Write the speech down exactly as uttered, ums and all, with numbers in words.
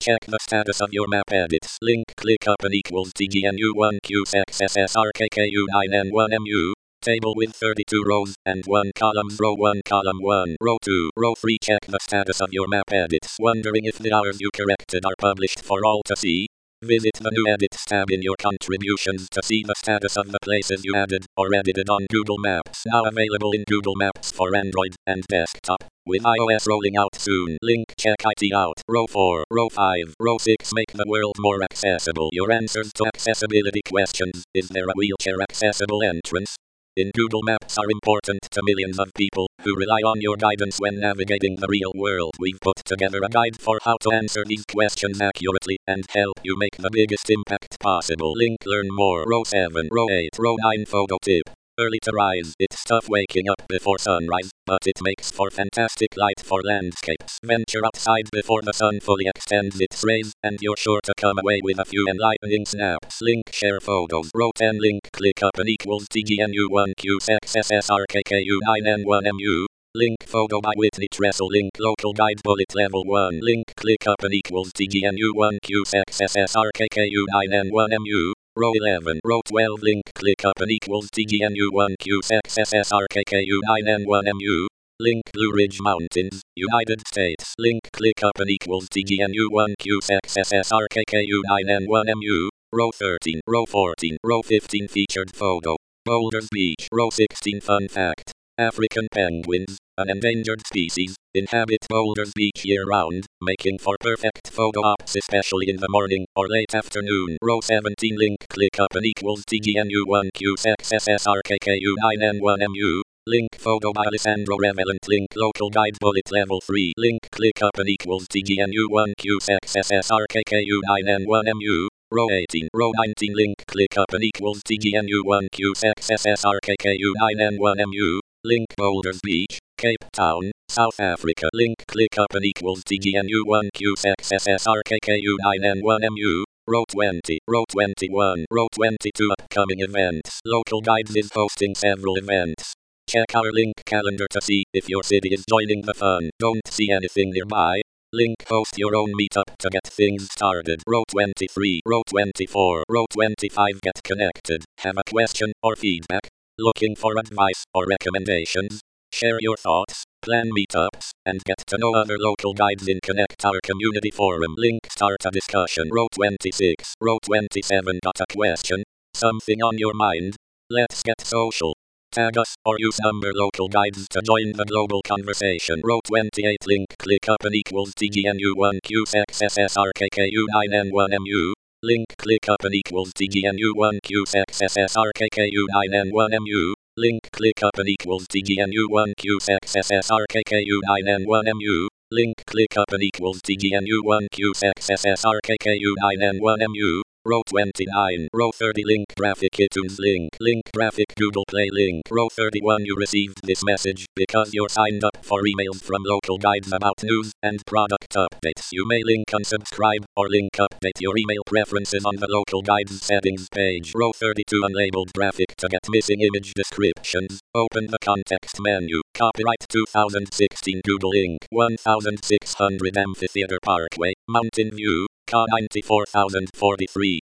check the status of your map edits. Link click up and equals T G N U one Q X S S R K K U nine N one M U. Table with thirty-two rows and one columns. Row one, column one, row two, row three. Check the status of your map edits. Wondering if the hours you corrected are published for all to see? Visit the new edits tab in your contributions to see the status of the places you added or edited on Google Maps. Now available in Google Maps for Android and desktop, with iOS rolling out soon. Link check it out. Row four, row five, row six. Make the world more accessible. Your answers to accessibility questions. Is there a wheelchair accessible entrance? In Google Maps are important to millions of people who rely on your guidance when navigating the real world. We've put together a guide for how to answer these questions accurately and help you make the biggest impact possible. Link learn more. Row seven, row eight, row nine. Photo tip. Early to rise. It's tough waking up before sunrise, but it makes for fantastic light for landscapes. Venture outside before the sun fully extends its rays, and you're sure to come away with a few enlightening snaps. Link share photos. Row ten, link click up and equals T G N U one Q X S S R K K U nine N one M U. Link photo by Whitney Tressel. Link local guide bullet level one. Link click up and equals T G N U one Q X S S R K K U nine N one M U. Row eleven, row twelve, link click up and equals T G N U one Q X S S R K K U nine N one M U. Link Blue Ridge Mountains, United States. Link click up and equals T G N U one Q X S S R K K U nine N one M U. Row thirteen, row fourteen, row fifteen. Featured photo. Boulders Beach. Row sixteen. Fun fact. African penguins, an endangered species, inhabit Boulders Beach year-round, making for perfect photo ops especially in the morning or late afternoon. Row seventeen, link click up and equals T G N U one Q X S S R K K U nine N one M U. Link photo by Alessandro Revelant. Link local guide bullet level three. Link click up and equals T G N U one Q X S S R K K U nine N one M U. Row eighteen, row nineteen, link click up and equals T G N U one Q X S S R K K U nine N one M U. Link Boulders Beach, Cape Town, South Africa. Link click up and equals T G N U one Q X S S R K K U nine N one M U. Row twenty, row twenty-one, row twenty-two. Upcoming events. Local Guides is hosting several events. Check our link calendar to see if your city is joining the fun. Don't see anything nearby? Link host your own meetup to get things started. Row twenty-three, row twenty-four, row twenty-five. Get connected. Have a question or feedback? Looking for advice or recommendations? Share your thoughts, plan meetups, and get to know other local guides in Connect Our Community Forum. Link start a discussion. Row twenty-six, row twenty-seven. Got a question? Something on your mind? Let's get social. Tag us or use number local guides to join the global conversation. Row twenty-eight, link click up and equals T G N U one Q X S S R K K U nine N one M U. Link click up and equals T G N U one Q X S S R K K U nine N one M U. Link click up and equals T G N U one Q X S S R K K U nine N one M U. Link click up and equals T G N U one Q X S S R K K U nine N one M U. Row twenty-nine, row thirty, link graphic iTunes link, link graphic Google Play link. Row thirty-one, you received this message because you're signed up for emails from local guides about news and product updates. You may link unsubscribe or link update your email preferences on the local guides settings page. Row thirty-two, unlabeled graphic to get missing image descriptions. Open the context menu. Copyright two thousand sixteen Google Incorporated. sixteen hundred Amphitheater Parkway, Mountain View, C A ninety-four thousand forty-three.